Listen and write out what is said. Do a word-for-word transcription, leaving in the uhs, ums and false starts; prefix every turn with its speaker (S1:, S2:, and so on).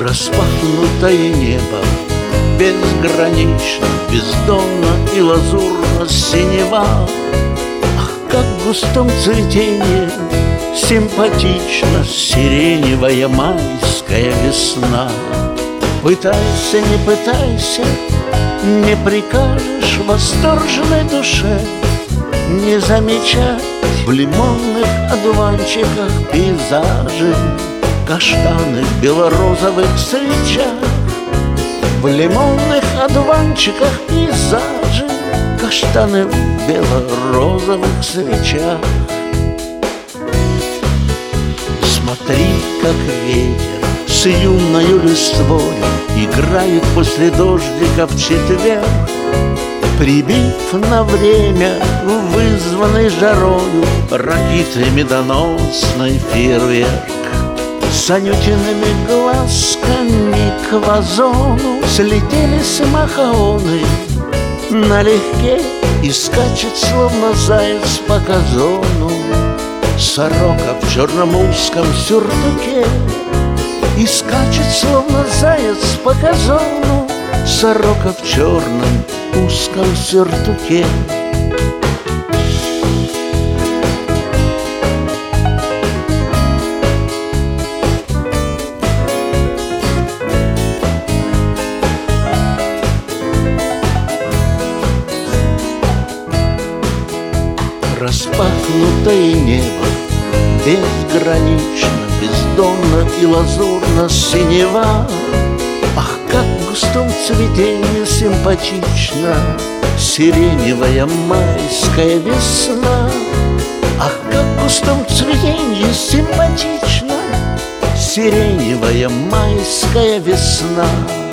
S1: Распахнутое небо безгранично, бездонно и лазурно синева. Ах, как в густом цветении симпатично сиреневая майская весна. Пытайся, не пытайся, не прикажешь восторженной душе не замечать в лимонных одуванчиках пейзажи, каштаны в белорозовых свечах. В лимонных одуванчиках пейзажи, каштаны в белорозовых свечах. Смотри, как ветер с юною листвою играет после дождика в четверг, прибив на время вызванный жарою ракитой медоносной фейерверк. С анютиными глазками к вазону слетелись махаоны налегке, и скачет, словно заяц по газону, сорока в черном узком сюртуке. И скачет, словно заяц по газону, сорока в черном узком сюртуке. Распахнутое небо безгранично, бездонно и лазурно синева. Ах, как в густом цветении симпатично сиреневая майская весна. Ах, как в густом цветении симпатично сиреневая майская весна.